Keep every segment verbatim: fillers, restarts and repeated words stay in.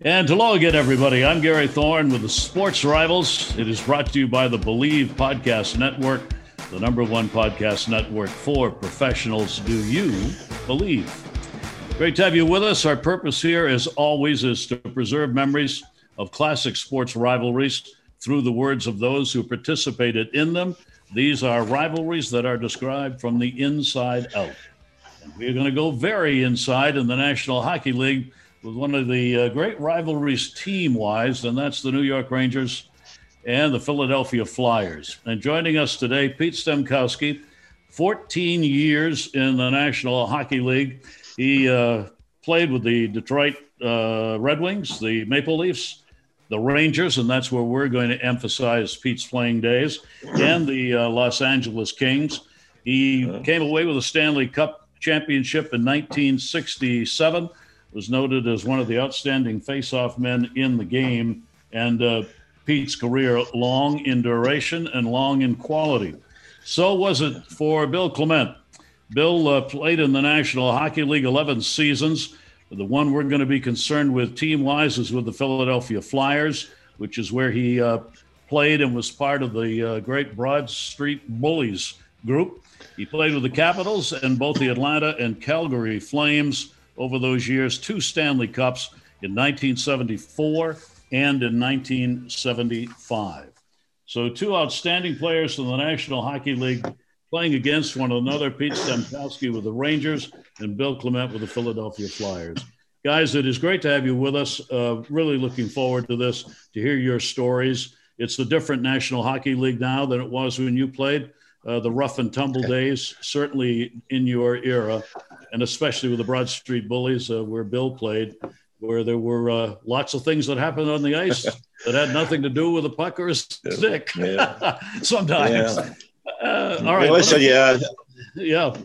And hello again, everybody. I'm Gary Thorne with the Sports Rivals. It is brought to you by the Believe Podcast Network, the number one podcast network for professionals. Do you believe? Great to have you with us. Our purpose here, as always, is to preserve memories of classic sports rivalries through the words of those who participated in them. These are rivalries that are described from the inside out. And we're going to go very inside in the National Hockey League with one of the uh, great rivalries team-wise, and that's the New York Rangers and the Philadelphia Flyers. And joining us today, Pete Stemkowski, fourteen years in the National Hockey League. He uh, played with the Detroit uh, Red Wings, the Maple Leafs, the Rangers, and that's where we're going to emphasize Pete's playing days, and the uh, Los Angeles Kings. He came away with a Stanley Cup championship in nineteen sixty-seven, was noted as one of the outstanding face-off men in the game, and uh, Pete's career long in duration and long in quality. So was it for Bill Clement. Bill uh, played in the National Hockey League eleven seasons. The one we're going to be concerned with team-wise is with the Philadelphia Flyers, which is where he uh, played and was part of the uh, great Broad Street Bullies group. He played with the Capitals and both the Atlanta and Calgary Flames over those years, two Stanley Cups in nineteen seventy-four and in nineteen seventy-five. So two outstanding players in the National Hockey League playing against one another, Pete Stemkowski with the Rangers and Bill Clement with the Philadelphia Flyers. Guys, it is great to have you with us. Uh, really looking forward to this, to hear your stories. It's a different National Hockey League now than it was when you played. Uh, the rough and tumble days, certainly in your era, and especially with the Broad Street Bullies, uh, where Bill played, where there were uh, lots of things that happened on the ice that had nothing to do with a puck or a stick. Yeah. Sometimes. Yeah. Uh, all right. Well, listen, yeah. Yeah.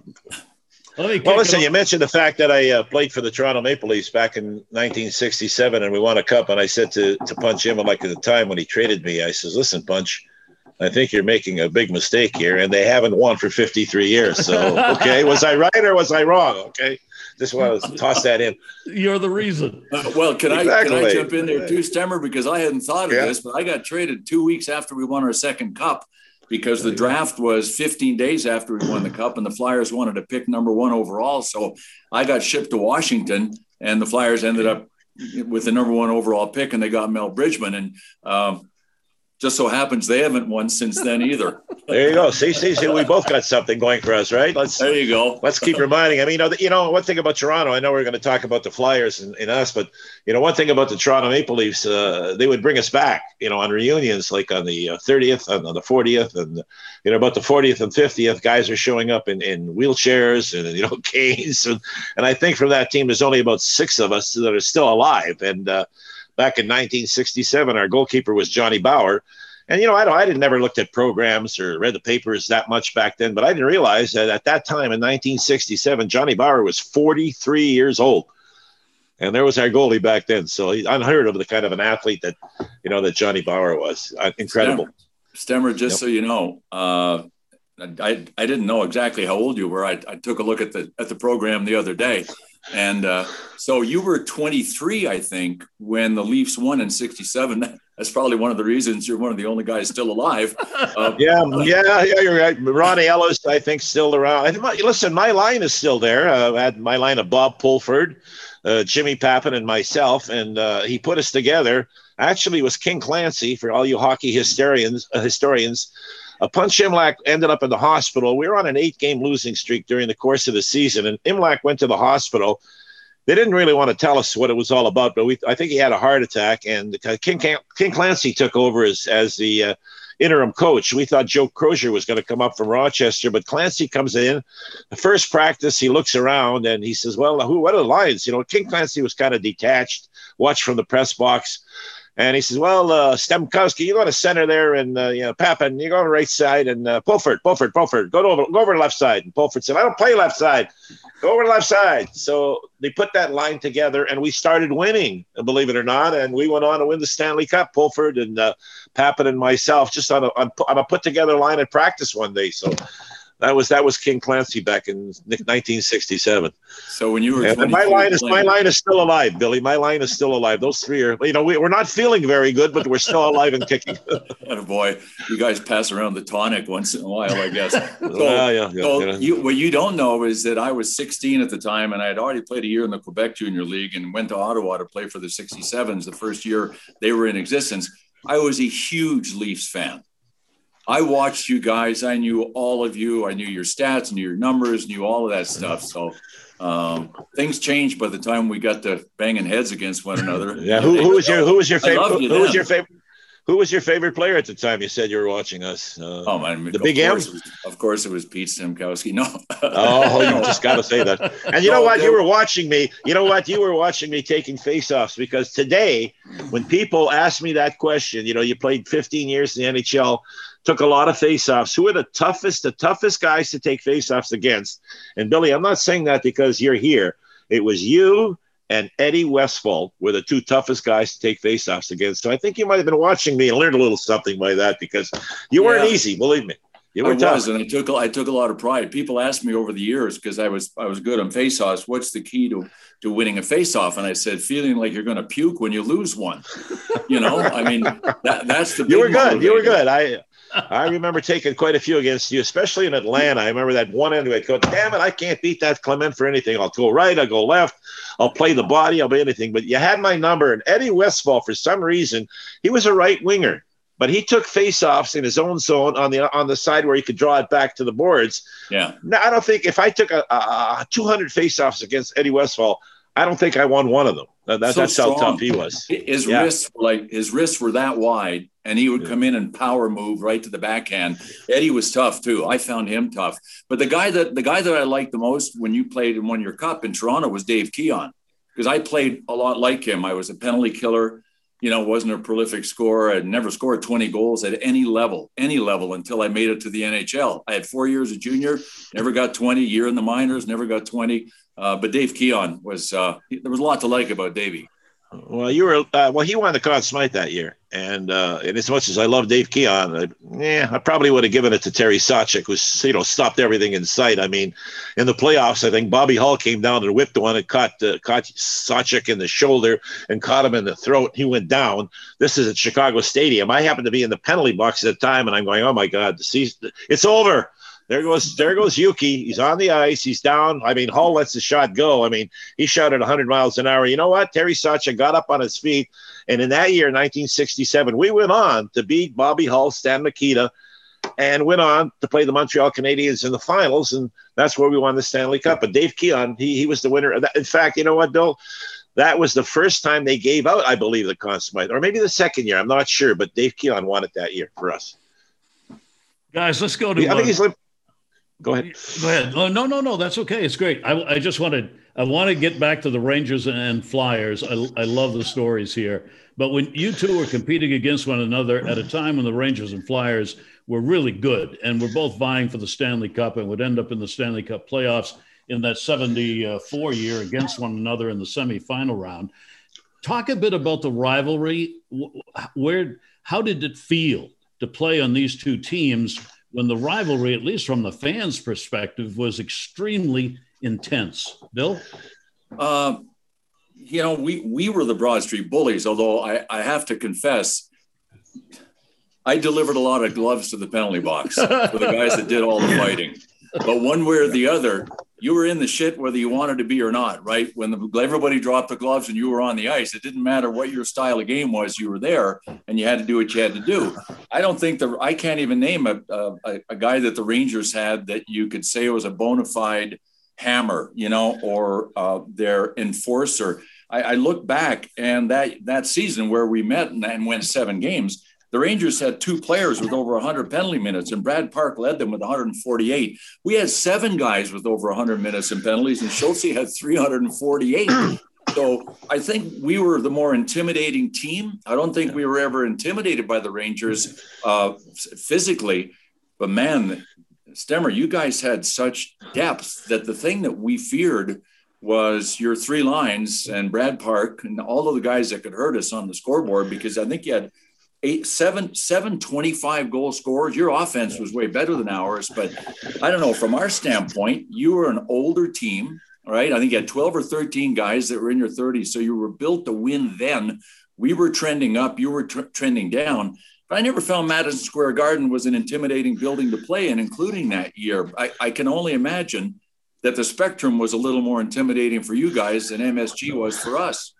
Well, listen, you mentioned the fact that I uh, played for the Toronto Maple Leafs back in nineteen sixty-seven, and we won a cup. And I said to, to Punch him, like at the time when he traded me, I says, listen, Punch, I think you're making a big mistake here, and they haven't won for fifty-three years. So, okay, was I right or was I wrong? Okay, just want to toss that in. You're the reason. Uh, well, can exactly. I can I jump in there too, Stemmer? Because I hadn't thought of yeah. this, but I got traded two weeks after we won our second cup because the draft was fifteen days after we won the cup, and the Flyers wanted to pick number one overall. So I got shipped to Washington, and the Flyers ended up with the number one overall pick, and they got Mel Bridgman. And um, just so happens they haven't won since then either. There you go. See, see, see, we both got something going for us, right? Let's. There you go. Let's keep reminding. I mean, you know, you know, one thing about Toronto, I know we're going to talk about the Flyers and, and us, but you know, one thing about the Toronto Maple Leafs, uh, they would bring us back, you know, on reunions, like on the thirtieth, on the fortieth, and you know, about the fortieth and fiftieth, guys are showing up in, in wheelchairs and you know, canes, and, and I think from that team, there's only about six of us that are still alive, and. Uh, Back in nineteen sixty-seven, our goalkeeper was Johnny Bauer. And, you know, I don't, I didn't never looked at programs or read the papers that much back then, but I didn't realize that at that time in nineteen sixty-seven, Johnny Bauer was forty-three years old. And there was our goalie back then. So he's unheard of the kind of an athlete that, you know, that Johnny Bauer was. Uh, incredible. Stemmer, Stemmer just yep. so you know, uh, I, I didn't know exactly how old you were. I, I took a look at the at the program the other day. And uh, so you were twenty-three, I think, when the Leafs won in sixty-seven. That's probably one of the reasons you're one of the only guys still alive. Uh, yeah, yeah, yeah, you're right. Ronnie Ellis, I think, still around. Listen, my line is still there. Uh, I had my line of Bob Pulford, uh, Jimmy Pappin, and myself, and uh, he put us together. Actually, it was King Clancy, for all you hockey historians. Uh, historians. Uh, Punch Imlach ended up in the hospital. We were on an eight-game losing streak during the course of the season, and Imlach went to the hospital. They didn't really want to tell us what it was all about, but we, I think he had a heart attack, and King, King Clancy took over as, as the uh, interim coach. We thought Joe Crozier was going to come up from Rochester, but Clancy comes in. The first practice, he looks around, and he says, well, who? What are the lines? You know, King Clancy was kind of detached, watched from the press box. And he says, well, uh, Stemkowski, you go to center there, and, uh, you know, Pappin, you go on the right side, and uh, Pulford, Pulford, Pulford, go, to over, go over to the left side. And Pulford said, I don't play left side. Go over to the left side. So they put that line together, and we started winning, believe it or not, and we went on to win the Stanley Cup, Pulford and uh, Pappin and myself, just on a, on, on a put-together line at practice one day. So That was that was King Clancy back in nineteen sixty-seven. So when you were, and my line is my line is still alive, Billy. My line is still alive. Those three are, you know, we, we're not feeling very good, but we're still alive and kicking. Oh boy, you guys pass around the tonic once in a while, I guess. So, uh, yeah, yeah, so yeah. You, what you don't know is that I was sixteen at the time, and I had already played a year in the Quebec Junior League and went to Ottawa to play for the sixty-sevens the first year they were in existence. I was a huge Leafs fan. I watched you guys. I knew all of you. I knew your stats, knew your numbers, knew all of that stuff. So um, things changed by the time we got to banging heads against one another. Yeah. Who, who was your Who was your favorite? You who was your favorite? Who was your favorite player at the time? You said you were watching us. Uh, oh man, the Big M. Of course, it was Pete Stemkowski. No. Oh, you just got to say that. And you know no, what? You were watching me. You know what? You were watching me taking faceoffs, because today, when people ask me that question, you know, you played fifteen years in the N H L. Took a lot of faceoffs. Who are the toughest, the toughest guys to take faceoffs against? And Billy, I'm not saying that because you're here. It was you and Eddie Westfall were the two toughest guys to take faceoffs against. So I think you might have been watching me and learned a little something by that, because you weren't yeah. easy, believe me. You were I tough. was, and I took I took a lot of pride. People asked me over the years, because I was I was good on faceoffs, what's the key to to winning a faceoff? And I said, feeling like you're going to puke when you lose one. You know, I mean, that, that's the. You were good. Motivator. You were good. I. I remember taking quite a few against you, especially in Atlanta. I remember that one end. I'd go, damn it, I can't beat that Clement for anything. I'll go right, I'll go left, I'll play the body, I'll be anything. But you had my number. And Eddie Westfall, for some reason, he was a right winger, but he took face-offs in his own zone on the on the side where he could draw it back to the boards. Yeah. Now, I don't think if I took a, a two hundred face-offs against Eddie Westfall, I don't think I won one of them. That, so that's strong. how tough he was. His yeah. wrists, like his wrists were that wide, and he would come in and power move right to the backhand. Eddie was tough too. I found him tough. But the guy that the guy that I liked the most when you played and won your cup in Toronto was Dave Keon, because I played a lot like him. I was a penalty killer. You know, wasn't a prolific scorer. I'd never scored twenty goals at any level, any level until I made it to the N H L. I had four years of junior, never got twenty, year in the minors, never got twenty. Uh, but Dave Keon was, uh, there was a lot to like about Davey. Well, you were, uh, well, he won the Conn Smythe that year. And, uh, and as much as I love Dave Keon, I, yeah, I probably would have given it to Terry Sawchuk, who's, you know, stopped everything in sight. I mean, in the playoffs, I think Bobby Hull came down and whipped one and caught, uh, caught Sawchuk in the shoulder and caught him in the throat. He went down. This is at Chicago Stadium. I happened to be in the penalty box at the time, and I'm going, oh my God, the season, it's over. There goes, there goes Yuki. He's on the ice. He's down. I mean, Hull lets the shot go. I mean, he shot at one hundred miles an hour. You know what? Terry Sawchuk got up on his feet. And in that year, nineteen sixty-seven, we went on to beat Bobby Hull, Stan Mikita, and went on to play the Montreal Canadiens in the finals. And that's where we won the Stanley Cup. But Dave Keon, he, he was the winner. In fact, you know what, Bill? That was the first time they gave out, I believe, the Conn Smythe, or maybe the second year. I'm not sure. But Dave Keon won it that year for us. Guys, let's go to I think he's – Go ahead. Go ahead. Oh, no, no, no. That's okay. It's great. I, I just wanted, I want to get back to the Rangers and Flyers. I, I love the stories here. But when you two were competing against one another at a time when the Rangers and Flyers were really good and were both vying for the Stanley Cup and would end up in the Stanley Cup playoffs in that seventy-four year against one another in the semifinal round. Talk a bit about the rivalry. Where, how did it feel to play on these two teams when the rivalry, at least from the fans' perspective, was extremely intense? Bill? Uh, you know, we, we were the Broad Street Bullies, although I, I have to confess, I delivered a lot of gloves to the penalty box for the guys that did all the fighting. But one way or the other, you were in the shit whether you wanted to be or not, right? When the, everybody dropped the gloves and you were on the ice, it didn't matter what your style of game was, you were there and you had to do what you had to do. I don't think the, I can't even name a, a, a guy that the Rangers had that you could say was a bona fide hammer, you know, or uh, their enforcer. I, I look back and that, that season where we met and, and went seven games, the Rangers had two players with over one hundred penalty minutes, and Brad Park led them with one hundred forty-eight. We had seven guys with over one hundred minutes in penalties, and Schultz had three hundred forty-eight. So I think we were the more intimidating team. I don't think we were ever intimidated by the Rangers uh, physically. But, man, Stemmer, you guys had such depth that the thing that we feared was your three lines and Brad Park and all of the guys that could hurt us on the scoreboard, because I think you had – eight, seven, seven twenty-five goal scorers. Your offense was way better than ours, but I don't know. From our standpoint, you were an older team, right? I think you had twelve or thirteen guys that were in your thirties. So you were built to win then. We were trending up. You were t- trending down. But I never found Madison Square Garden was an intimidating building to play in, including that year. I, I can only imagine that the Spectrum was a little more intimidating for you guys than M S G was for us.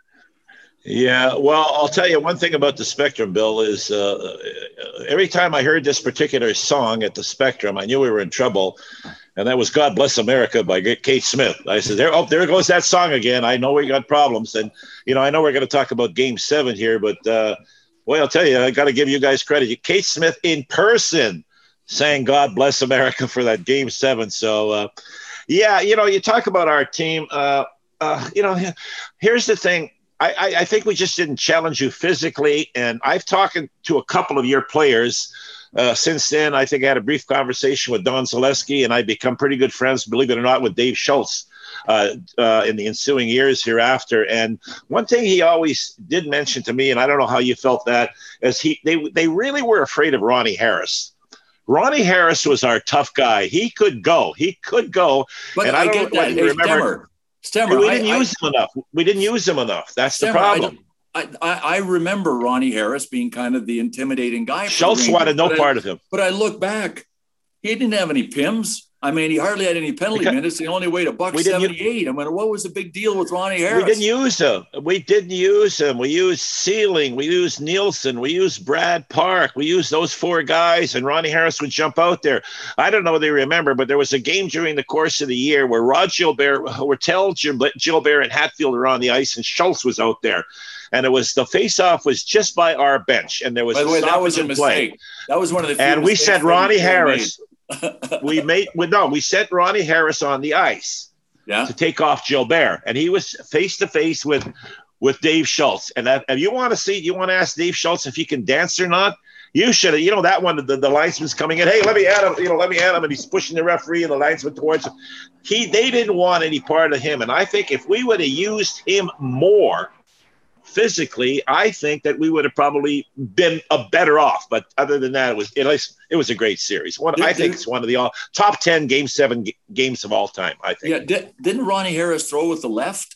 Yeah, well, I'll tell you one thing about the Spectrum, Bill, is uh, every time I heard this particular song at the Spectrum, I knew we were in trouble, and that was God Bless America by Kate Smith. I said, there, oh, there goes that song again. I know we got problems. And, you know, I know we're going to talk about Game seven here, but, uh, boy, I'll tell you, I got to give you guys credit. Kate Smith in person sang God Bless America for that Game seven. So, uh, yeah, you know, you talk about our team. Uh, uh, you know, here's the thing. I, I think we just didn't challenge you physically. And I've talked to a couple of your players uh, since then. I think I had a brief conversation with Don Zaleski, and I've become pretty good friends, believe it or not, with Dave Schultz uh, uh, in the ensuing years hereafter. And one thing he always did mention to me, and I don't know how you felt that, is he they, they really were afraid of Ronnie Harris. Ronnie Harris was our tough guy. He could go. He could go. But and I, I don't get know that. you remember. Stemmer, we didn't I, use I, him enough. We didn't use him enough. That's Stemmer, the problem. I, I, I remember Ronnie Harris being kind of the intimidating guy. Schultz wanted no part of him. But I look back, he didn't have any P I Ms. I mean, he hardly had any penalty because minutes. He only weighed a buck seventy-eight. I mean, what was the big deal with Ronnie Harris? We didn't use him. We didn't use him. We used Sealing. We used Nielsen. We used Brad Park. We used those four guys, and Ronnie Harris would jump out there. I don't know if they remember, but there was a game during the course of the year where Rod Gilbert, Hortel Gilbert, and Hatfield were on the ice, and Schultz was out there. And it was the face-off was just by our bench, and there was by the way, that was a mistake. Play. That was one of the few and we said Ronnie Harris. Made. we made we no, we sent Ronnie Harris on the ice yeah. to take off Gilbert, and he was face to face with with Dave Schultz. And that, if you want to see, you want to ask Dave Schultz if he can dance or not. You should have, you know, that one, the, the linesman's coming in. Hey, let me at him, you know, let me at him. And he's pushing the referee and the linesman towards him. He, they didn't want any part of him. And I think if we would have used him more physically, I think that we would have probably been a better off. But other than that, it was, it was, it was a great series. One, did, I think did, it's one of the all, top ten game seven g- games of all time, I think. Yeah. Did, didn't Ronnie Harris throw with the left?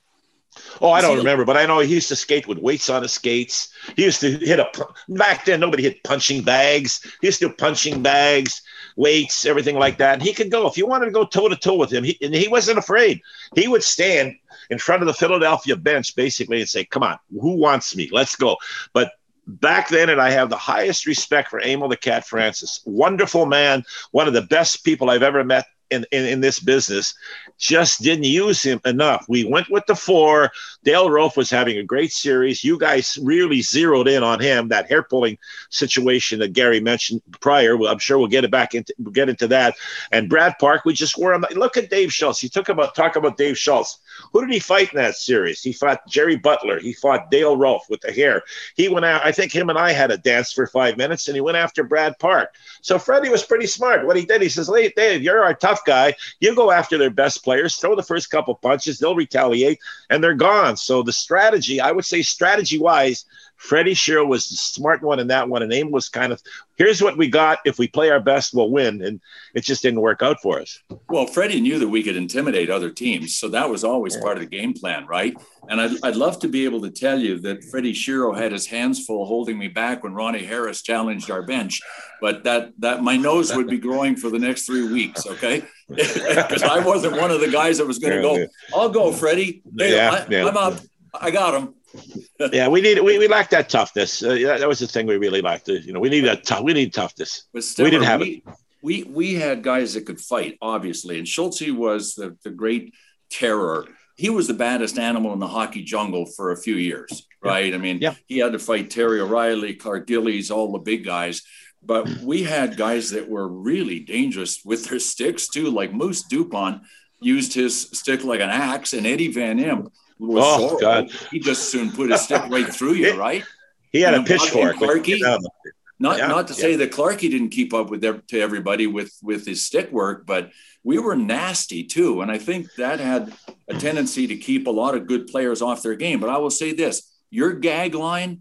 Oh, I don't remember, but I know he used to skate with weights on his skates. He used to hit a – back then, nobody hit punching bags. He used to do punching bags, weights, everything like that. And he could go. If you wanted to go toe-to-toe with him, he, and he wasn't afraid. He would stand in front of the Philadelphia bench, basically, and say, come on, who wants me? Let's go. But back then, and I have the highest respect for Emil the Cat Francis. Wonderful man, one of the best people I've ever met in, in, in this business. Just didn't use him enough. We went with the four. Dale Rolfe was having a great series. You guys really zeroed in on him, that hair pulling situation that Gary mentioned prior. Well, I'm sure we'll get it back into we'll get into that. And Brad Park, we just wore him. Look at Dave Schultz. You took about talk about Dave Schultz. Who did he fight in that series? He fought Jerry Butler. He fought Dale Rolfe with the hair. He went out. I think him and I had a dance for five minutes, and he went after Brad Park. So Freddie was pretty smart. What he did, he says, hey, Dave, you're our tough guy. You go after their best players, throw the first couple punches, they'll retaliate, and they're gone. So the strategy, I would say strategy-wise, Freddie Shero was the smart one in that one, and Emil was kind of, here's what we got. If we play our best, we'll win. And it just didn't work out for us. Well, Freddie knew that we could intimidate other teams, so that was always part of the game plan, right? And I'd, I'd love to be able to tell you that Freddie Shero had his hands full holding me back when Ronnie Harris challenged our bench, but that that my nose would be growing for the next three weeks, okay? Because I wasn't one of the guys that was going to go, I'll go, Freddie. Hey, yeah, I, yeah. I'm up. I got him. yeah, we need we, we lacked that toughness. Uh, that was the thing we really lacked. You know, we need that tough. We need toughness. But Stemmer, we didn't have we, it. We we had guys that could fight, obviously, and Schultz was the, the great terror. He was the baddest animal in the hockey jungle for a few years, right? Yeah. I mean, yeah. he had to fight Terry O'Reilly, Clark Gillies, all the big guys. But we had guys that were really dangerous with their sticks too, like Moose Dupont used his stick like an axe, and Eddie Van Impe. Oh, so, God. He just soon put his stick right through you, right? He had and a pitchfork. Clarkie, not yeah, not to yeah. say that Clarkie didn't keep up with their, to everybody with, with his stick work, but we were nasty too. And I think that had a tendency to keep a lot of good players off their game. But I will say this, your gag line,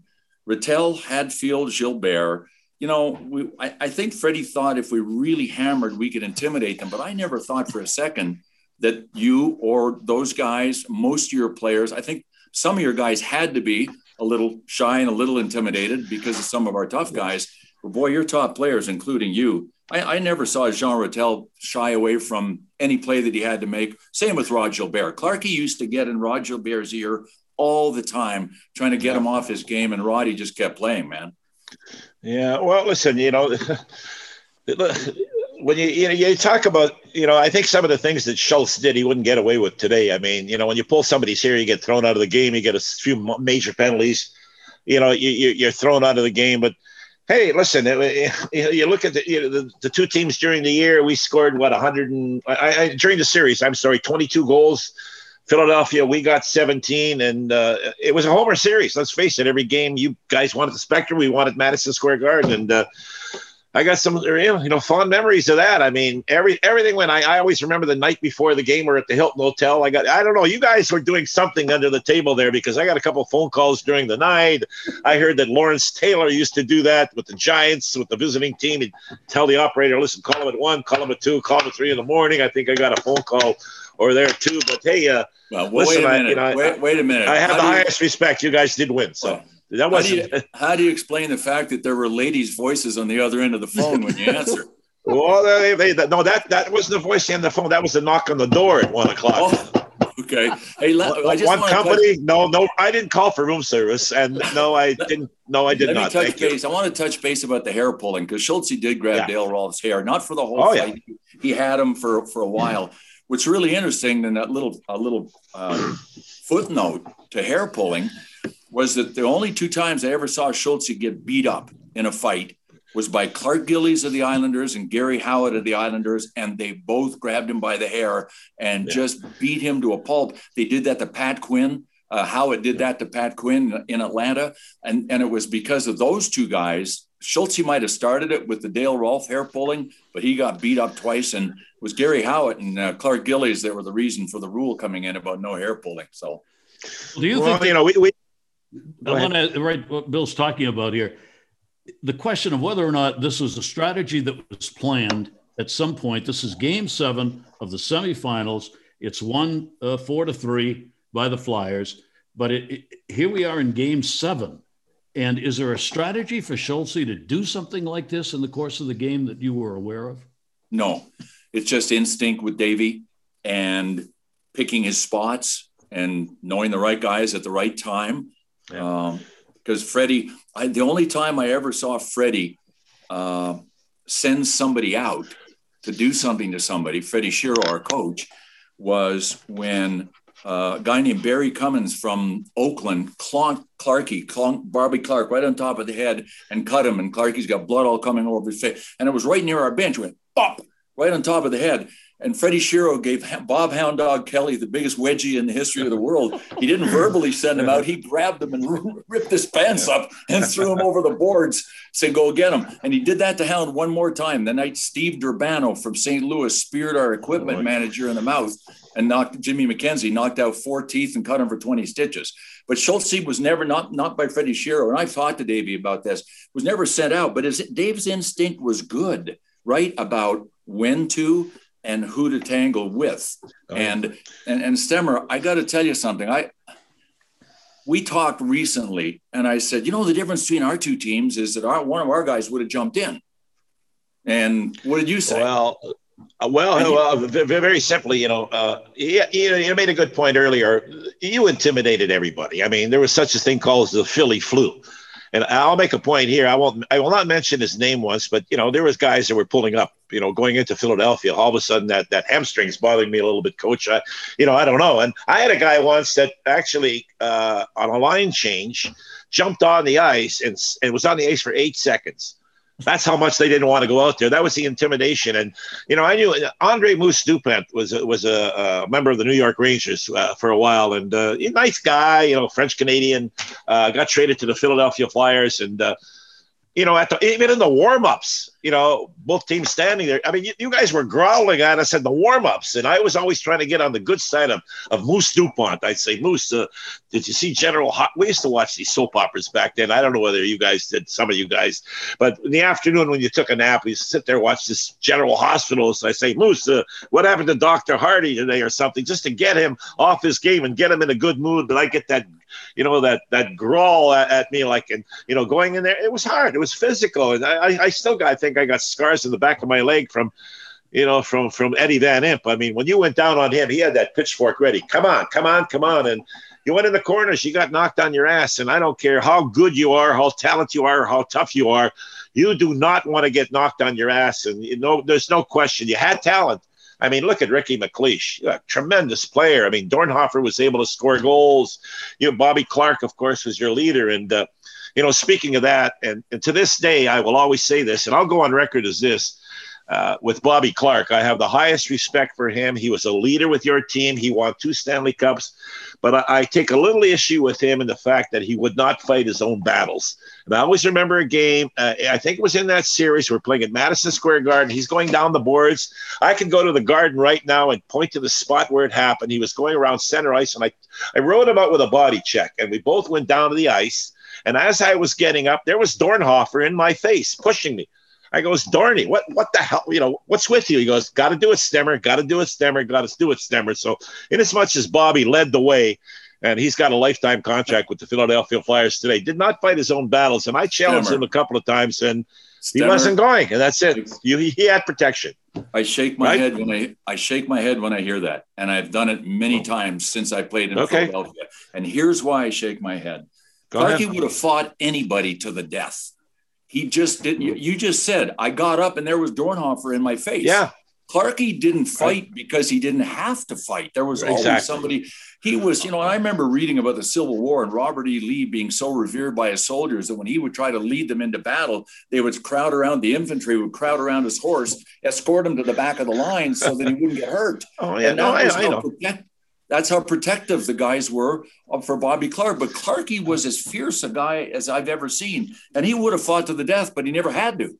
Rattel, Hadfield, Gilbert. You know, we, I, I think Freddie thought if we really hammered, we could intimidate them. But I never thought for a second that you or those guys, most of your players, I think some of your guys had to be a little shy and a little intimidated because of some of our tough guys. But boy, your top players, including you, I, I never saw Jean Rattel shy away from any play that he had to make. Same with Rod Gilbert. Clarkie used to get in Rod Gilbert's ear all the time, trying to get him off his game, and Roddy just kept playing, man. Yeah, well, listen, you know, when you, you know, you talk about, you know, I think some of the things that Schultz did, he wouldn't get away with today. I mean, you know, when you pull somebody's hair, you get thrown out of the game, you get a few major penalties, you know, you, you're thrown out of the game. But hey, listen, you look at the, you know, the, the two teams during the year, we scored, what, one hundred and, I, I, during the series, I'm sorry, twenty-two goals. Philadelphia, we got seventeen, and uh, it was a homer series. Let's face it, every game you guys wanted the Spectrum, we wanted Madison Square Garden, and uh, I got some, you know, fond memories of that. I mean, every everything went. I, I always remember the night before the game, we're at the Hilton Hotel. I got, I don't know, you guys were doing something under the table there, because I got a couple of phone calls during the night. I heard that Lawrence Taylor used to do that with the Giants, with the visiting team. He'd tell the operator, listen, call him at one, call him at two, call him at three in the morning. I think I got a phone call or there too. But hey, uh, well, well listen, wait a minute. I, you know, wait, wait a minute. I have how the you, highest respect. You guys did win, so. Well, that wasn't. How do, you, how do you explain the fact that there were ladies' voices on the other end of the phone when you answered? Well, they, they, no, that that wasn't the voice on the phone. That was the knock on the door at one o'clock. Oh, okay. Hey, let, I just one company. Touch, no, no, I didn't call for room service, and no, I didn't. No, I did let not. Me touch Thank base. you. I want to touch base about the hair pulling, because Schultz did grab yeah. Dale Rolf's hair, not for the whole oh, fight. Yeah. He had him for for a while. What's really interesting in that little a little uh, footnote to hair pulling was that the only two times I ever saw Schultz get beat up in a fight was by Clark Gillies of the Islanders and Gary Howard of the Islanders, and they both grabbed him by the hair and yeah. just beat him to a pulp. They did that to Pat Quinn. Uh, Howard did that to Pat Quinn in Atlanta, and, and it was because of those two guys. Schultz might have started it with the Dale Rolf hair pulling, but he got beat up twice, and it was Gary Howard and uh, Clark Gillies that were the reason for the rule coming in about no hair pulling. So, do you well, think, you know, we, we I want to right what Bill's talking about here. The question of whether or not this was a strategy that was planned at some point. This is game seven of the semifinals. It's won uh, four to three by the Flyers, but it, it, here we are in game seven. And is there a strategy for Schultz to do something like this in the course of the game that you were aware of? No, it's just instinct with Davey and picking his spots and knowing the right guys at the right time. Yeah. Um, because Freddie, I, the only time I ever saw Freddie uh, send somebody out to do something to somebody, Freddie Shero, our coach, was when uh, a guy named Barry Cummins from Oakland clonked Clarkie, clonked Barbie Clark right on top of the head and cut him. And Clarkie's got blood all coming over his face. And it was right near our bench. Went pop right on top of the head. And Freddie Shero gave Bob Hound Dog Kelly the biggest wedgie in the history of the world. He didn't verbally send him out. He grabbed him and ripped his pants up and threw him over the boards, said, go get him. And he did that to Hound one more time. The night Steve Durbano from Saint Louis speared our equipment manager in the mouth and knocked Jimmy McKenzie, knocked out four teeth and cut him for twenty stitches. But Schultz was never, not, not by Freddie Shero, and I've talked to Davey about this, was never sent out. But his, Dave's instinct was good, right, about when to and who to tangle with. Oh. And, and, and Stemmer, I got to tell you something. I, we talked recently and I said, you know, the difference between our two teams is that our, one of our guys would have jumped in. And what did you say? Well, uh, well, uh, very simply, you know, uh, you, you made a good point earlier. You intimidated everybody. I mean, there was such a thing called the Philly flu. And I'll make a point here. I won't. I will not mention his name once, but you know there was guys that were pulling up. You know, going into Philadelphia, all of a sudden that that hamstring's bothering me a little bit, Coach. I, you know, I don't know. And I had a guy once that actually uh, on a line change jumped on the ice and and was on the ice for eight seconds. That's how much they didn't want to go out there. That was the intimidation. And, you know, I knew Andre Moose Dupont was, was a, a member of the New York Rangers uh, for a while. And uh, a nice guy, you know, French-Canadian, uh, got traded to the Philadelphia Flyers. And uh, you know, at the, even in the warm-ups, you know, both teams standing there. I mean, you, you guys were growling at us in the warm-ups, and I was always trying to get on the good side of, of Moose DuPont. I'd say, Moose, uh, did you see General Hot? We used to watch these soap operas back then. I don't know whether you guys did, some of you guys, but in the afternoon when you took a nap, we used to sit there and watch this General Hospital. So I say, Moose, uh, what happened to Doctor Hardy today or something, just to get him off his game and get him in a good mood. But I get that, you know, that that growl at, at me, like, and, you know, going in there, it was hard. It was physical. And I, I still got, I think I got scars in the back of my leg from, you know, from, from Eddie Van Imp. I mean, when you went down on him, he had that pitchfork ready. Come on, come on, come on. And you went in the corners, you got knocked on your ass. And I don't care how good you are, how talented you are, how tough you are. You do not want to get knocked on your ass. And, you know, there's no question. You had talent. I mean, look at Ricky McLeish, a tremendous player. I mean, Dornhofer was able to score goals. You know, Bobby Clark, of course, was your leader. And, uh, you know, speaking of that, and, and to this day, I will always say this, and I'll go on record as this, uh, with Bobby Clark, I have the highest respect for him. He was a leader with your team. He won two Stanley Cups. But I, I take a little issue with him in the fact that he would not fight his own battles. And I always remember a game, uh, I think it was in that series, we're playing at Madison Square Garden. He's going down the boards. I can go to the Garden right now and point to the spot where it happened. He was going around center ice, and I, I wrote him out with a body check, and we both went down to the ice. And as I was getting up, there was Dornhofer in my face, pushing me. I goes, Dorney, what what the hell, you know, what's with you? He goes, got to do it, Stemmer, got to do it, Stemmer, got to do it, Stemmer. So in as much as Bobby led the way, and he's got a lifetime contract with the Philadelphia Flyers today, did not fight his own battles. And I challenged Stemmer. him a couple of times, and Stemmer. he wasn't going, and that's it. You, he had protection. I shake my right? head when I, I shake my head when I hear that, and I've done it many times since I played in okay. Philadelphia. And here's why I shake my head. Clarkie would have fought anybody to the death. He just didn't. You, you just said, I got up and there was Dornhofer in my face. Yeah. Clarkie didn't fight right. because he didn't have to fight. There was always exactly. somebody. He was, you know, I remember reading about the Civil War and Robert E. Lee being so revered by his soldiers that when he would try to lead them into battle, they would crowd around, the infantry would crowd around his horse, escort him to the back of the line so that he wouldn't get hurt. Oh, yeah. No, I, I know. Protect, That's how protective the guys were for Bobby Clark. But Clarkie was as fierce a guy as I've ever seen. And he would have fought to the death, but he never had to.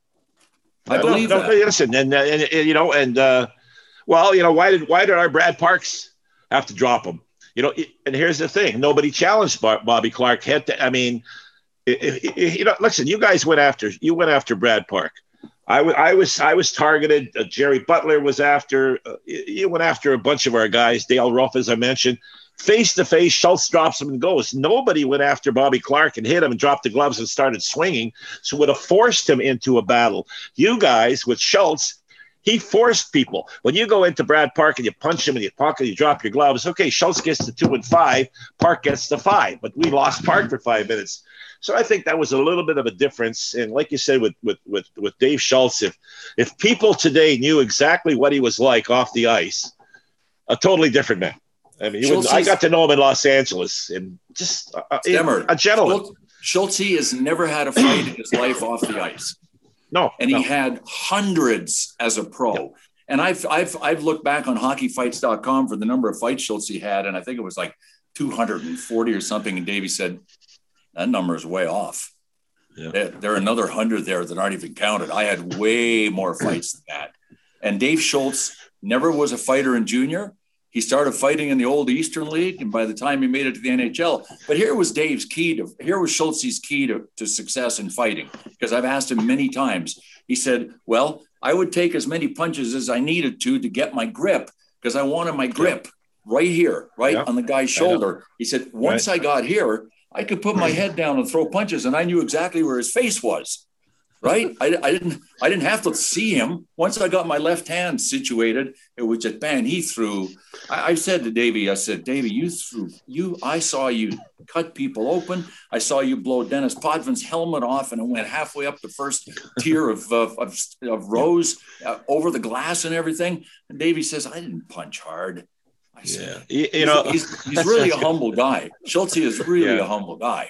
I no, believe no, that. Listen, and, and, and, you know, and, uh, well, you know, why did why did our Brad Parks have to drop him? You know, and here's the thing. Nobody challenged Bobby Clark. Had to, I mean, it, it, you know, listen, you guys went after, you went after Brad Park. I, w- I was I was targeted. Uh, Jerry Butler was after. Uh, you went after a bunch of our guys. Dale Ruff, as I mentioned, face to face. Schultz drops him and goes. Nobody went after Bobby Clark and hit him and dropped the gloves and started swinging. So would have forced him into a battle. You guys with Schultz, he forced people. When you go into Brad Park and you punch him and you pocket, you drop your gloves. Okay, Schultz gets the two and five. Park gets the five, but we lost Park for five minutes. So I think that was a little bit of a difference. And like you said, with with with, with Dave Schultz, if if people today knew exactly what he was like off the ice, a totally different man. I mean, he was, I got to know him in Los Angeles, and just a, a, a gentleman. Schultz has never had a fight in his life off the ice. No, and no. he had hundreds as a pro. Yeah. And I've I've I've looked back on hockey fights dot com for the number of fights Schultz he had, and I think it was like two hundred forty or something. And Davey said, that number is way off. Yeah. There, there are another hundred there that aren't even counted. I had way more fights than that. And Dave Schultz never was a fighter in junior. He started fighting in the old Eastern League, and by the time he made it to the N H L. But here was Dave's key to, here was Schultz's key to, to success in fighting, because I've asked him many times. He said, well, I would take as many punches as I needed to to get my grip, because I wanted my grip yeah. right here, right yeah. on the guy's shoulder. He said, once right. I got here, I could put my head down and throw punches, and I knew exactly where his face was. Right. I, I didn't I didn't have to see him. Once I got my left hand situated, it was just bang, he threw. I, I said to Davey, I said, Davey, you threw you. I saw you cut people open. I saw you blow Dennis Potvin's helmet off, and it went halfway up the first tier of of, of, of rows uh, over the glass and everything. And Davey says, I didn't punch hard. I said, yeah. you, you know, he's, he's really a humble guy. Schultz is really yeah. a humble guy.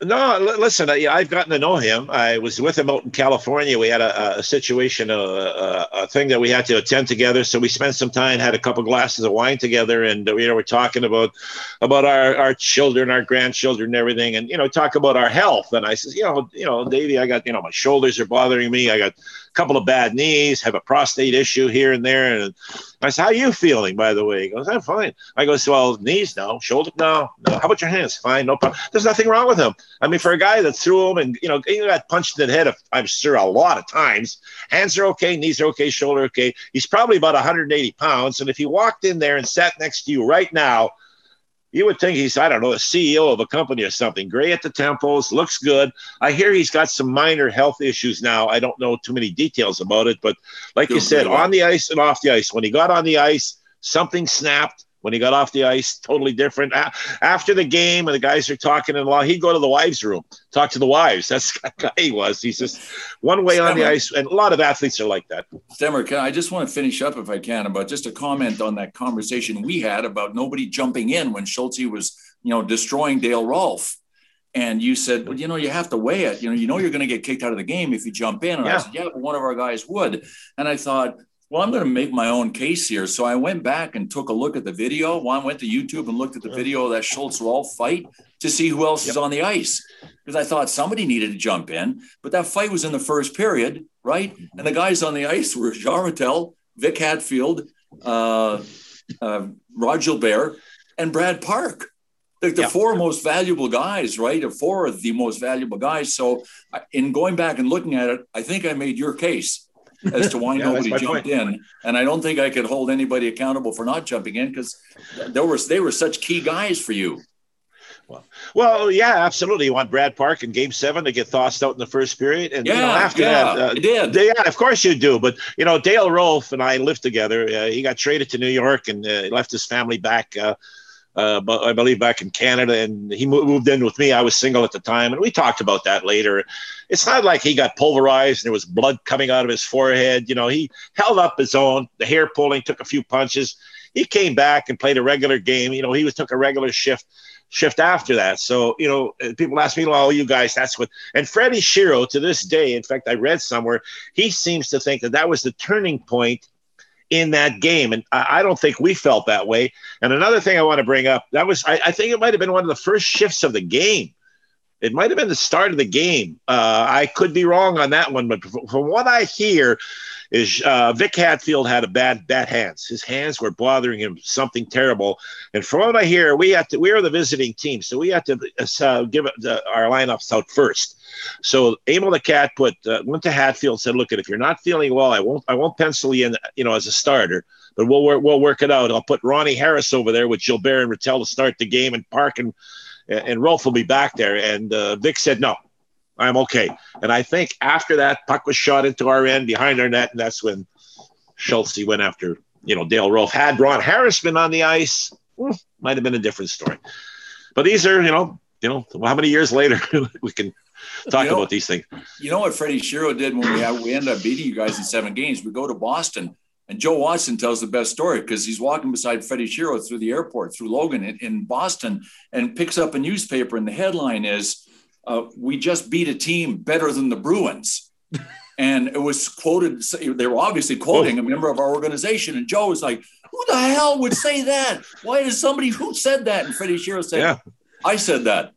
No, l- listen, I, I've gotten to know him. I was with him out in California. We had a, a situation, a, a, a thing that we had to attend together. So we spent some time, had a couple glasses of wine together, and you know, we're talking about about our, our children, our grandchildren, and everything, and you know, talk about our health. And I says, you know, you know, Davey, I got, you know, my shoulders are bothering me. I got a couple of bad knees, have a prostate issue here and there. And I said, how are you feeling, by the way? He goes, I'm fine. I go, so, well, knees, no. Shoulder, no. No. How about your hands? Fine, no problem. There's nothing wrong with them. I mean, for a guy that threw him and, you know, he got punched in the head, I'm sure, a lot of times. Hands are okay, knees are okay, shoulder okay. He's probably about one hundred eighty pounds. And if he walked in there and sat next to you right now, you would think he's, I don't know, a C E O of a company or something. Gray at the temples, looks good. I hear he's got some minor health issues now. I don't know too many details about it. But like you said, on the ice and off the ice, when he got on the ice, something snapped. When he got off the ice, totally different. After the game, and the guys are talking and he'd go to the wives' room, talk to the wives. That's the guy he was. He's just one way Stemmer. on the ice, and a lot of athletes are like that. Stemmer, can I just want to finish up, if I can, about just a comment on that conversation we had about nobody jumping in when Schultz was, you know, destroying Dale Rolfe. And you said, well, you know, you have to weigh it. You know, you know you're going to get kicked out of the game if you jump in. And yeah. I said, yeah, but one of our guys would. And I thought, well, I'm going to make my own case here. So I went back and took a look at the video. Well, I went to YouTube and looked at the video of that Schultz-Rolfe fight to see who else yep. is on the ice. Because I thought somebody needed to jump in. But that fight was in the first period, right? And the guys on the ice were Jean Rattel, Vic Hadfield, uh, uh, Rod Gilbert, and Brad Park. Like the yep. four most valuable guys, right? Or four of the most valuable guys. So in going back and looking at it, I think I made your case as to why yeah, nobody jumped point. in. And I don't think I could hold anybody accountable for not jumping in, because there was they were such key guys for you. Well, well, yeah, absolutely. You want Brad Park in Game Seven to get tossed out in the first period, and yeah, you know, after yeah, that, uh, I did. They, yeah, of course you do. But you know, Dale Rolfe and I lived together. Uh, he got traded to New York and uh, left his family back. Uh, Uh, but I believe back in Canada, and he moved in with me. I was single at the time, and we talked about that later. It's not like he got pulverized and there was blood coming out of his forehead. You know, he held up his own, the hair pulling, took a few punches. He came back and played a regular game. You know, he was took a regular shift shift after that. So, you know, people ask me, well, you guys, that's what. And Freddie Shero, to this day, in fact, I read somewhere, he seems to think that that was the turning point in that game. And I don't think we felt that way. And another thing I want to bring up, that was, I, I think it might've been one of the first shifts of the game. It might've been the start of the game. Uh, I could be wrong on that one, but from what I hear is uh, Vic Hadfield had a bad, bad hands. His hands were bothering him, something terrible. And from what I hear, we had to, we were the visiting team. So we had to uh, give the, our lineups out first. So Emil the Cat put uh, went to Hadfield, said, "Look, if you're not feeling well, I won't I won't pencil you in, you know, as a starter, but we'll work we'll work it out. I'll put Ronnie Harris over there with Gilbert and Rattel to start the game, and Park and and Rolfe will be back there." And uh, Vic said, "No, I'm okay." And I think after that, puck was shot into our end behind our net, and that's when Schultz went after, you know, Dale Rolfe. Had Ron Harris been on the ice, well, might have been a different story. But these are, you know, you know, how many years later we can talk you know, about these things. You know what Freddie Shero did when we had, we ended up beating you guys in seven games? We go to Boston, and Joe Watson tells the best story because he's walking beside Freddie Shero through the airport, through Logan in, in Boston, and picks up a newspaper, and the headline is, uh, "We just beat a team better than the Bruins." And it was quoted, they were obviously quoting a member of our organization, and Joe was like, "Who the hell would say that? Why is somebody who said that?" And Freddie Shero said, yeah. "I said that."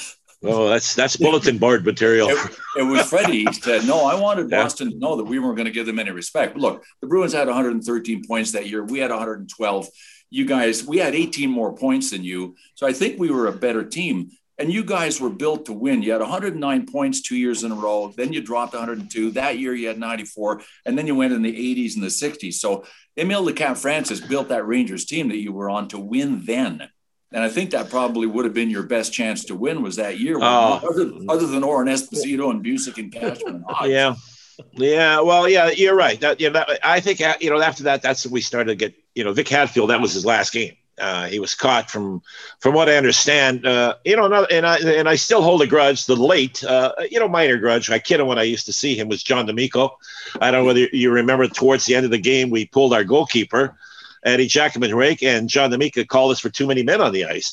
Oh, that's that's bulletin board material. It, it was Freddie. He said, "No, I wanted Boston to know that we weren't going to give them any respect." But look, the Bruins had one hundred thirteen points that year. We had one hundred twelve. You guys, we had eighteen more points than you. So I think we were a better team. And you guys were built to win. You had one hundred nine points two years in a row. Then you dropped one hundred two. That year you had ninety-four. And then you went in the eighties and the sixties. So Emil the Cat Francis built that Rangers team that you were on to win then. And I think that probably would have been your best chance to win was that year. Uh, other, other than Oren Esposito and Busick and Cashman. And yeah. Yeah. Well, yeah, you're right. That, you know, that, I think, you know, after that, that's when we started to get, you know, Vic Hadfield, that was his last game. Uh, he was caught from, from what I understand, uh, you know, and I, and I still hold a grudge, the late, uh, you know, minor grudge. I kid him when I used to see him was John D'Amico. I don't know whether you remember towards the end of the game, we pulled our goalkeeper, Eddie Jackman Rake, and John D'Amico called us for too many men on the ice.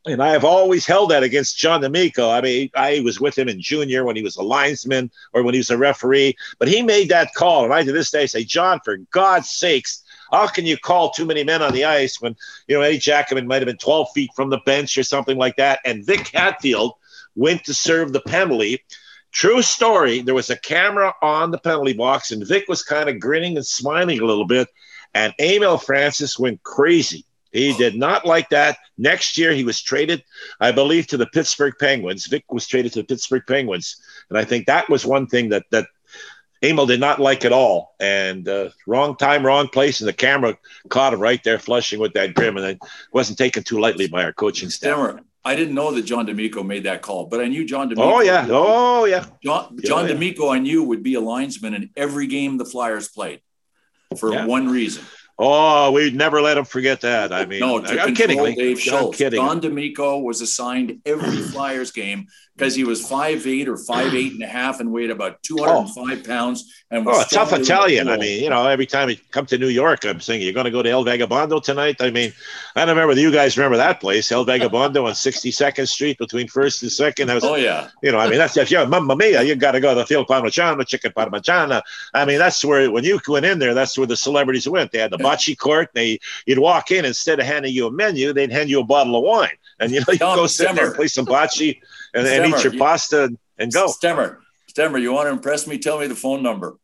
And I have always held that against John D'Amico. I mean, I was with him in junior when he was a linesman or when he was a referee, but he made that call. And I, to this day, say, John, for God's sakes, how can you call too many men on the ice when, you know, Eddie Jackman might have been twelve feet from the bench or something like that? And Vic Hatfield went to serve the penalty. True story. There was a camera on the penalty box, and Vic was kind of grinning and smiling a little bit. And Emile Francis went crazy. He did not like that. Next year, he was traded, I believe, to the Pittsburgh Penguins. Vic was traded to the Pittsburgh Penguins. And I think that was one thing that that Emil did not like at all. And uh, wrong time, wrong place, and the camera caught him right there flushing with that grim, and it wasn't taken too lightly by our coaching staff. Stemmer, I didn't know that John D'Amico made that call, but I knew John D'Amico. Oh, yeah. Oh, yeah. John, John yeah, D'Amico, I knew, would be a linesman in every game the Flyers played for yeah. one reason. Oh, we'd never let him forget that. I mean, no, to I'm kidding. Dave Schultz. I'm kidding. John D'Amico was assigned every Flyers game because he was five eight or five eight and a half and weighed about two hundred five oh. pounds. And was oh, a tough Italian. I mean, you know, every time he come to New York, I'm saying, you're going to go to El Vagabondo tonight? I mean, I don't remember whether you guys remember that place, El Vagabondo on sixty-second Street between first and second. That was, oh, yeah. You know, I mean, that's, if you're Mamma Mia, you got to go to the Phil Parmigiano, Chicken Parmigiana. I mean, that's where, when you went in there, that's where the celebrities went. They had the bocce court. They, you'd walk in, instead of handing you a menu, they'd hand you a bottle of wine. And, you know, you go sit there and play some bocce and, and eat your you, pasta and go. Stemmer, Stemmer, you want to impress me? Tell me the phone number.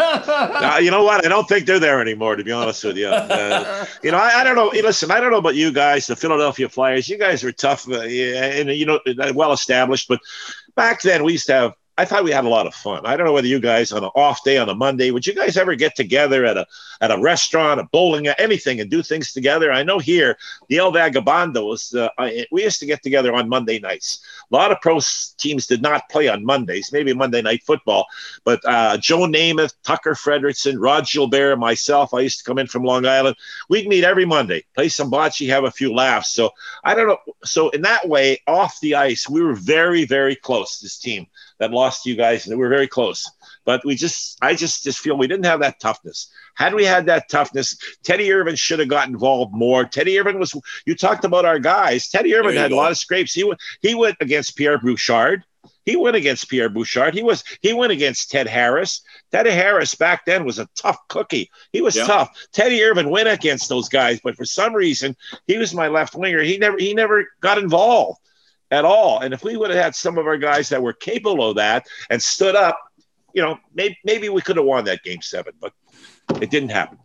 uh, you know what? I don't think they're there anymore, to be honest with you. Uh, you know, I, I don't know. Listen, I don't know about you guys, the Philadelphia Flyers. You guys were tough uh, and, you know, well established. But back then, we used to have, I thought we had a lot of fun. I don't know whether you guys on an off day on a Monday, would you guys ever get together at a at a restaurant, a bowling, anything, and do things together? I know here, the El Vagabondo was, uh, we used to get together on Monday nights. A lot of pro teams did not play on Mondays, maybe Monday Night Football, but uh, Joe Namath, Tucker Frederickson, Rod Gilbert, myself, I used to come in from Long Island. We'd meet every Monday, play some bocce, have a few laughs. So I don't know. So in that way, off the ice, we were very, very close, this team that lost to you guys, and we were very close. But we just, I just, just feel we didn't have that toughness. Had we had that toughness, Teddy Irvin should have got involved more. Teddy Irvin was, you talked about our guys. Teddy Irvin had go. a lot of scrapes. He went, he went against Pierre Bouchard. He went against Pierre Bouchard. He was, he went against Ted Harris. Teddy Harris back then was a tough cookie. He was yeah. tough. Teddy Irvin went against those guys, but for some reason, he was my left winger. He never, he never got involved at all. And if we would have had some of our guys that were capable of that and stood up, you know, maybe, maybe we could have won that game seven, but it didn't happen.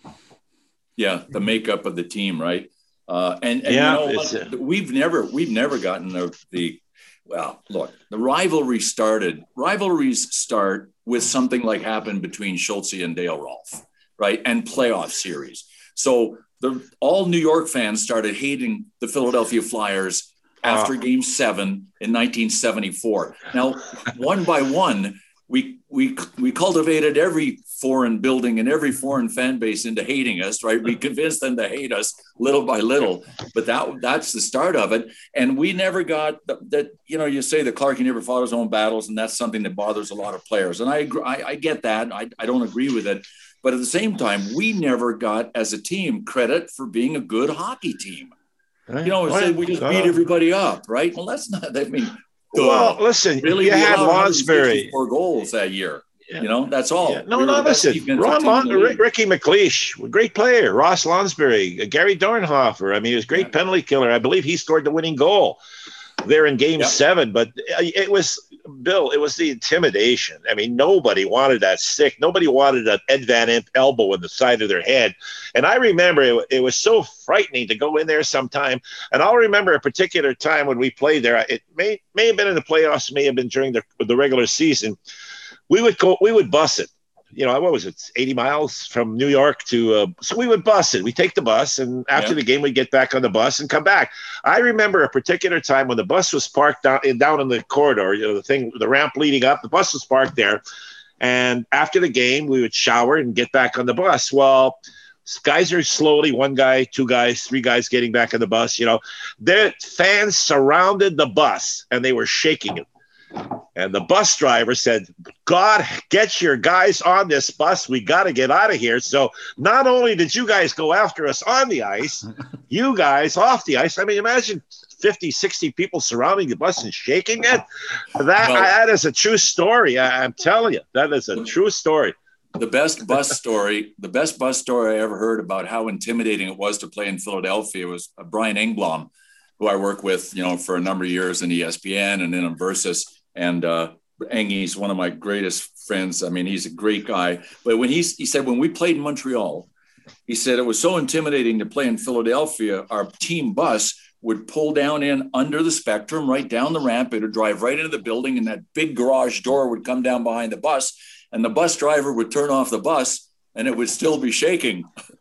Yeah. The makeup of the team. Right. Uh, and, and yeah, you know what? Uh, we've never, we've never gotten the, the, well, look, the rivalry started, rivalries start with something like happened between Schultz and Dale Rolfe, right. And playoff series. So the, all New York fans started hating the Philadelphia Flyers after uh, game seven in nineteen seventy-four. Now, one by one, we we we cultivated every foreign building and every foreign fan base into hating us, right? We convinced them to hate us little by little, but that that's the start of it. And we never got that, that you know, you say that Clarkie never fought his own battles, and that's something that bothers a lot of players. And I agree, I, I get that. I, I don't agree with it. But at the same time, we never got, as a team, credit for being a good hockey team. Right. You know, right. we just beat everybody up, right? Well, that's not, I mean, well, uh, listen, really, you had Lonsberry. Four goals that year. Yeah. You know, that's all. Yeah. No, we no, listen, Ron Lon- Ricky McLeish, great player. Ross Lonsberry, Gary Dornhofer. I mean, he was a great yeah. penalty killer. I believe he scored the winning goal there in game yeah. seven, but it was, Bill, it was the intimidation. I mean, nobody wanted that stick. Nobody wanted that Ed Van Impe elbow in the side of their head. And I remember it, it was so frightening to go in there sometime. And I'll remember a particular time when we played there. It may may have been in the playoffs, may have been during the, the regular season. We would go, we would bus it. You know, what was it, eighty miles from New York to, uh, so we would bus it. We take the bus, and after yeah. the game, we'd get back on the bus and come back. I remember a particular time when the bus was parked down in, down in the corridor, you know, the thing, the ramp leading up, the bus was parked there. And after the game, we would shower and get back on the bus. Well, guys are slowly, one guy, two guys, three guys getting back on the bus, you know. Their fans surrounded the bus, and they were shaking it. And the bus driver said, God, get your guys on this bus. We got to get out of here. So not only did you guys go after us on the ice, you guys off the ice. I mean, imagine fifty, sixty people surrounding the bus and shaking it. That, well, that is a true story. I, I'm telling you, that is a true story. The best bus story, the best bus story I ever heard about how intimidating it was to play in Philadelphia was Brian Engblom, who I work with, you know, for a number of years in E S P N and then on Versus. And uh, Engy's one of my greatest friends. I mean, he's a great guy. But when he's, he said, when we played in Montreal, he said it was so intimidating to play in Philadelphia, our team bus would pull down in under the Spectrum, right down the ramp. It would drive right into the building, and that big garage door would come down behind the bus, and the bus driver would turn off the bus, and it would still be shaking.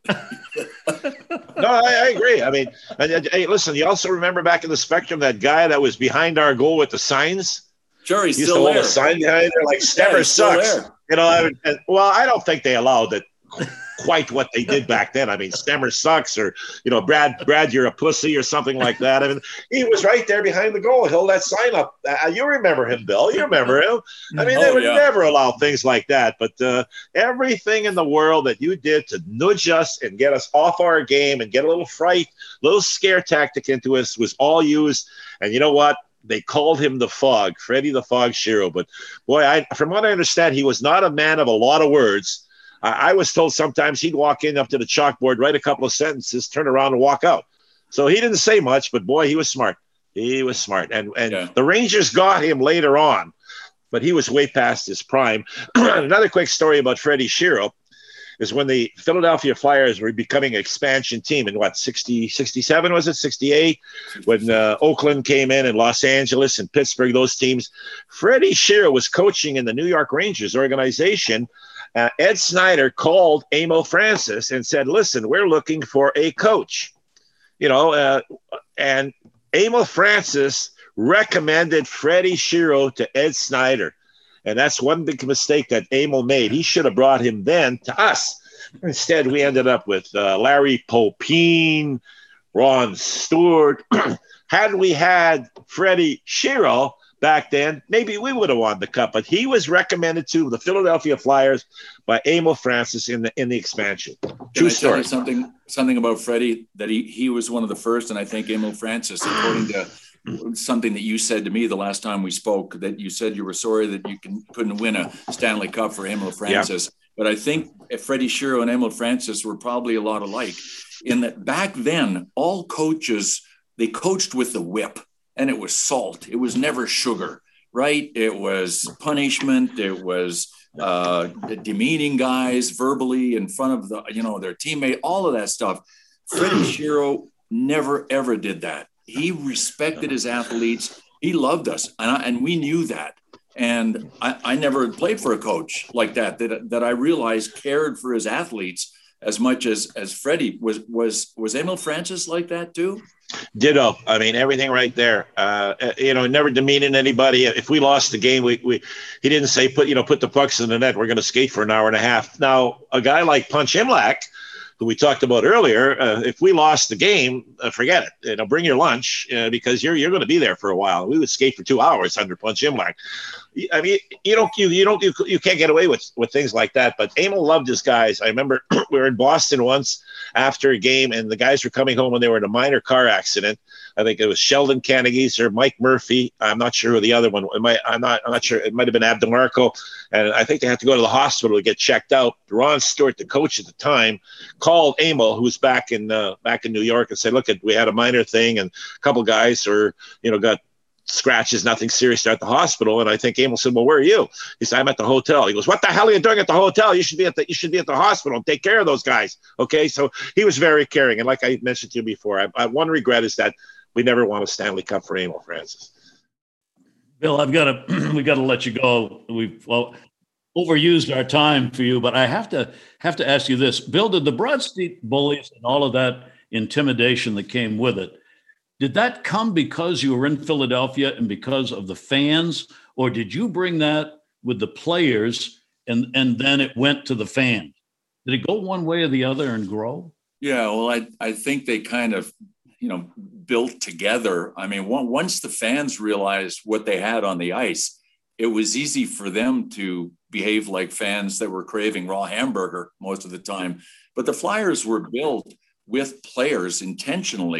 No, I, I agree. I mean, and, and, hey, listen, you also remember back in the Spectrum, that guy that was behind our goal with the signs? Sure, he's he used still to hold there. a sign behind there like Stemmer yeah, sucks. You know, I, and, well, I don't think they allowed it quite what they did back then. I mean, Stemmer sucks, or, you know, Brad, Brad, you're a pussy, or something like that. I mean, he was right there behind the goal, held that sign up. Uh, you remember him, Bill. You remember him. I mean, they oh, would yeah. never allow things like that. But uh, everything in the world that you did to nudge us and get us off our game and get a little fright, little scare tactic into us was all used. And you know what? They called him the Fog, Freddie the Fog Shero. But boy, I, from what I understand, he was not a man of a lot of words. I, I was told sometimes he'd walk in up to the chalkboard, write a couple of sentences, turn around and walk out. So he didn't say much, but boy, he was smart. He was smart. And, and yeah. the Rangers got him later on, but he was way past his prime. Another quick story about Freddie Shero is when the Philadelphia Flyers were becoming an expansion team in what, sixty, sixty-seven, was it, sixty-eight? When uh, Oakland came in and Los Angeles and Pittsburgh, those teams. Freddie Shero was coaching in the New York Rangers organization. Uh, Ed Snyder called Emil Francis and said, listen, we're looking for a coach. You know, uh, and Emil Francis recommended Freddie Shero to Ed Snyder. And that's one big mistake that Emil made. He should have brought him then to us. Instead, we ended up with uh, Larry Popine, Ron Stewart. Had we had Freddie Shero back then, maybe we would have won the cup. But he was recommended to the Philadelphia Flyers by Emil Francis in the in the expansion. True Can I story. tell you something, something about Freddie, that he, he was one of the first, and I think Emil Francis, according to something that you said to me the last time we spoke, that you said you were sorry that you can, couldn't win a Stanley Cup for Emil Francis. Yeah. But I think Freddie Shero and Emil Francis were probably a lot alike in that back then, all coaches, they coached with the whip, and it was salt. It was never sugar, right? It was punishment. It was uh, demeaning guys verbally in front of the, you know, their teammate, all of that stuff. Freddie Shero never, ever did that. He respected his athletes. He loved us, and, I, and we knew that. And I, I never played for a coach like that, that, that I realized cared for his athletes as much as, as Freddie. Was, was, was Emil Francis like that too? Ditto. I mean, everything right there. Uh, you know, never demeaning anybody. If we lost the game, we, we he didn't say, put, you know, put the pucks in the net. We're going to skate for an hour and a half. Now, a guy like Punch Imlach, who we talked about earlier, uh, if we lost the game, uh, forget it. You know, bring your lunch uh, because you're you're going to be there for a while. We would skate for two hours under Punch Imlach. I mean, you don't you you don't you, you can't get away with with things like that. But Emil loved his guys. I remember we were in Boston once after a game, and the guys were coming home, and they were in a minor car accident. I think it was Sheldon Cannigees or Mike Murphy. I'm not sure who the other one. It might, I'm not. I'm not sure. It might have been Abdemarco, and I think they had to go to the hospital to get checked out. Ron Stewart, the coach at the time, called Emil, who was back in uh, back in New York, and said, "Look, we had a minor thing, and a couple guys are, you know, got scratches, nothing serious. They're at the hospital." And I think Emil said, "Well, where are you?" He said, "I'm at the hotel." He goes, "What the hell are you doing at the hotel? You should be at the you should be at the hospital and take care of those guys." Okay, so he was very caring, and like I mentioned to you before, I, I, one regret is that we never won a Stanley Cup for Emil Francis. Bill, I've got to we got to let you go. We've well, overused our time for you, but I have to have to ask you this, Bill. Did the Broad Street Bullies and all of that intimidation that came with it, did that come because you were in Philadelphia and because of the fans, or did you bring that with the players and and then it went to the fans? Did it go one way or the other and grow? Yeah, well, I I think they kind of, you know, built together. I mean, once the fans realized what they had on the ice, it was easy for them to behave like fans that were craving raw hamburger most of the time. But the Flyers were built with players intentionally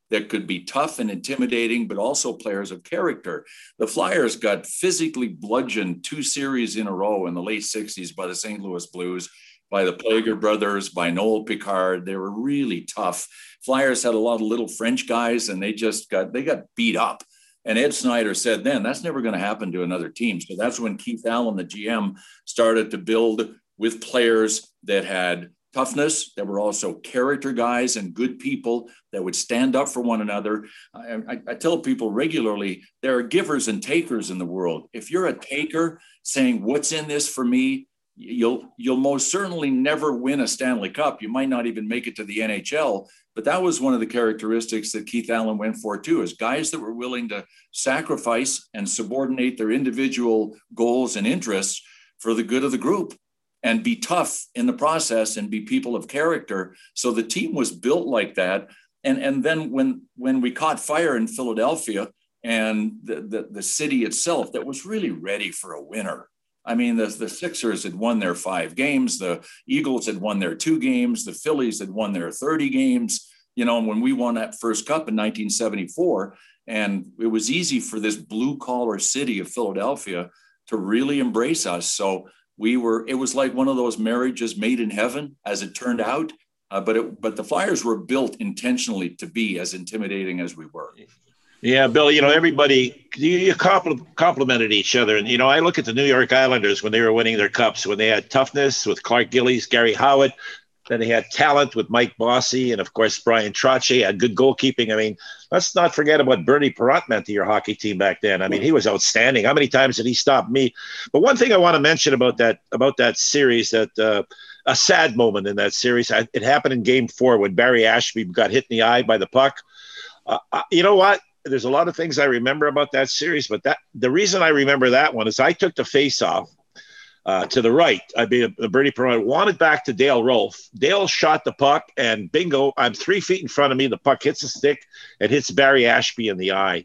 that could be tough and intimidating, but also players of character. The Flyers got physically bludgeoned two series in a row in the late sixties by the Saint Louis Blues, by the Plager brothers, by Noel Picard. They were really tough. Flyers had a lot of little French guys, and they just got, they got beat up. And Ed Snyder said then, that's never going to happen to another team. So that's when Keith Allen, the G M, started to build with players that had toughness, that were also character guys and good people that would stand up for one another. I, I, I tell people regularly, there are givers and takers in the world. If you're a taker saying, what's in this for me, you'll you'll most certainly never win a Stanley Cup. You might not even make it to the N H L. But that was one of the characteristics that Keith Allen went for too, is guys that were willing to sacrifice and subordinate their individual goals and interests for the good of the group, and be tough in the process and be people of character. So the team was built like that. And, and then when, when we caught fire in Philadelphia and the, the, the city itself that was really ready for a winner. I mean, the, the Sixers had won their five games. The Eagles had won their two games. The Phillies had won their thirty games. You know, and when we won that first cup in nineteen seventy-four, and it was easy for this blue collar city of Philadelphia to really embrace us. So we were, it was like one of those marriages made in heaven, as it turned out. Uh, but it, but the Flyers were built intentionally to be as intimidating as we were. Yeah, Bill, you know, everybody, you, you compl- complimented each other. And, you know, I look at the New York Islanders when they were winning their cups, when they had toughness with Clark Gillies, Gary Howitt. Then they had talent with Mike Bossy. And, of course, Brian Trottier had good goalkeeping. I mean, let's not forget what Bernie Perrott meant to your hockey team back then. I mean, he was outstanding. How many times did he stop me? But one thing I want to mention about that about that series, that uh, a sad moment in that series, it happened in game four when Barry Ashby got hit in the eye by the puck. Uh, you know what? There's a lot of things I remember about that series, but that the reason I remember that one is I took the face-off uh, to the right. I mean, Bernie Perrott wanted back to Dale Rolfe. Dale shot the puck, and bingo, I'm three feet in front of me. The puck hits the stick and hits Barry Ashby in the eye.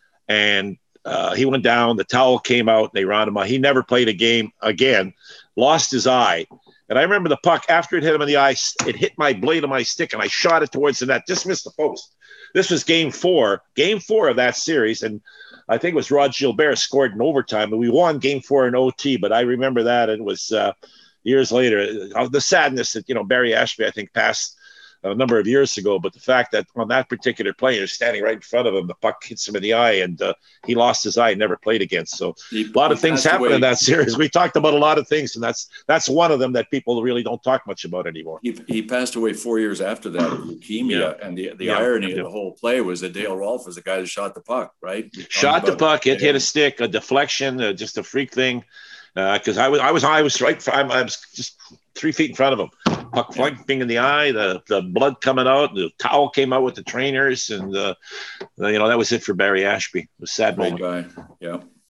And uh, he went down. The towel came out, and they rounded him out. He never played a game again, lost his eye. And I remember the puck, after it hit him in the eye, it hit my blade of my stick, and I shot it towards the net, just missed the post. This was game four, game four of that series. And I think it was Rod Gilbert scored in overtime. And we won game four in O T. But I remember that. It was uh, years later. Uh, the sadness that, you know, Barry Ashby, I think, passed a number of years ago. But the fact that on that particular play, he was standing right in front of him, the puck hits him in the eye, and uh, he lost his eye and never played again. So he, a lot of things happened away. in that series. We talked about a lot of things, and that's that's one of them that people really don't talk much about anymore. He, he passed away four years after that of leukemia, yeah. and the, the yeah. irony yeah. of the whole play was that Dale Rolfe was the guy that shot the puck, right? Shot the puck, it hit a stick, a deflection, uh, just a freak thing. Because uh, I was, I was, I was right. I, I was just three feet in front of him. Puck flanking in the eye, the, the blood coming out, the towel came out with the trainers, and uh, you know that was it for Barry Ashby. It was a sad Great moment. Guy. Yeah,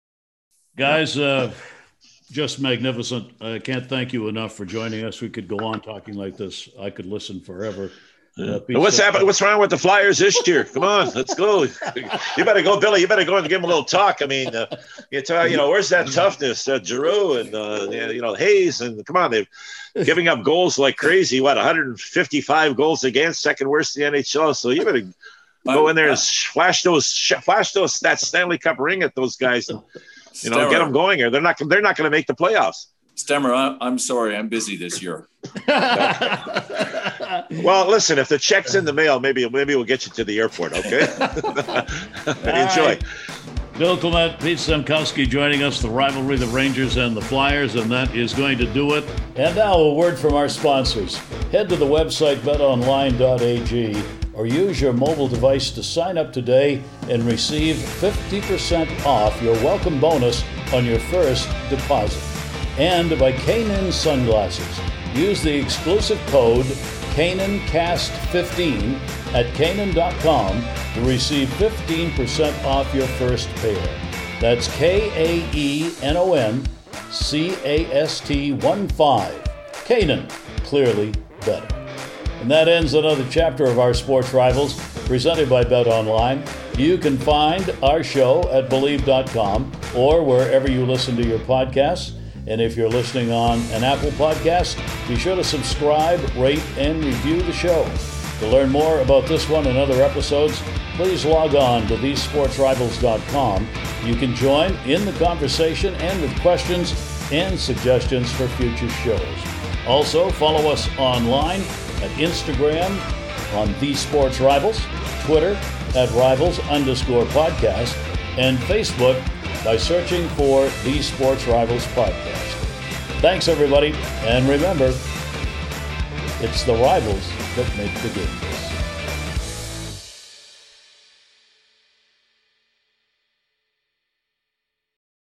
guys, uh, just magnificent. I can't thank you enough for joining us. We could go on talking like this. I could listen forever. Uh, what's happening? What's wrong with the Flyers this year? Come on, let's go. You better go, Billy. You better go and give him a little talk. I mean, uh, you, tell, you know, where's that toughness? Uh, Giroux and uh, you know Hayes, and come on, they're giving up goals like crazy. What, one hundred fifty-five goals against, second worst in the N H L. So you better go in there and flash those, flash those that Stanley Cup ring at those guys, and you know, get them going here. They're not, they're not going to make the playoffs. Stemmer, I'm sorry, I'm busy this year. Well, listen, if the check's in the mail, maybe maybe we'll get you to the airport, okay? Enjoy. Right. Bill Clement, Pete Stemkowski joining us, the rivalry, the Rangers and the Flyers, and that is going to do it. And now a word from our sponsors. Head to the website bet online dot a g or use your mobile device to sign up today and receive fifty percent off your welcome bonus on your first deposit. And by Kaenon Sunglasses. Use the exclusive code Kaenon Cast fifteen at Kaenon dot com to receive fifteen percent off your first pair. That's K A E N O N C A S T one five. Kaenon, clearly better. And that ends another chapter of our Sports Rivals, presented by BetOnline. You can find our show at Believe dot com or wherever you listen to your podcasts. And if you're listening on an Apple podcast, be sure to subscribe, rate, and review the show. To learn more about this one and other episodes, please log on to these sports rivals dot com. You can join in the conversation and with questions and suggestions for future shows. Also, follow us online at Instagram on The Sports Rivals, Twitter at Rivals underscore podcast, and Facebook by searching for The Sports Rivals Podcast. Thanks, everybody, and remember, it's the rivals that make the games.